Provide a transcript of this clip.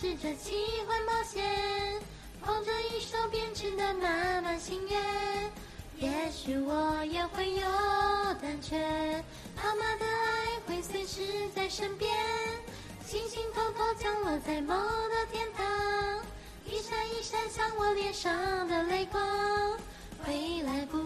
试着奇幻冒险，捧着一手编织的满满心愿。也许我也会有胆怯，妈妈的爱会随时在身边，星星偷偷降落在梦的天堂，一闪一闪像我脸上的泪光，回来不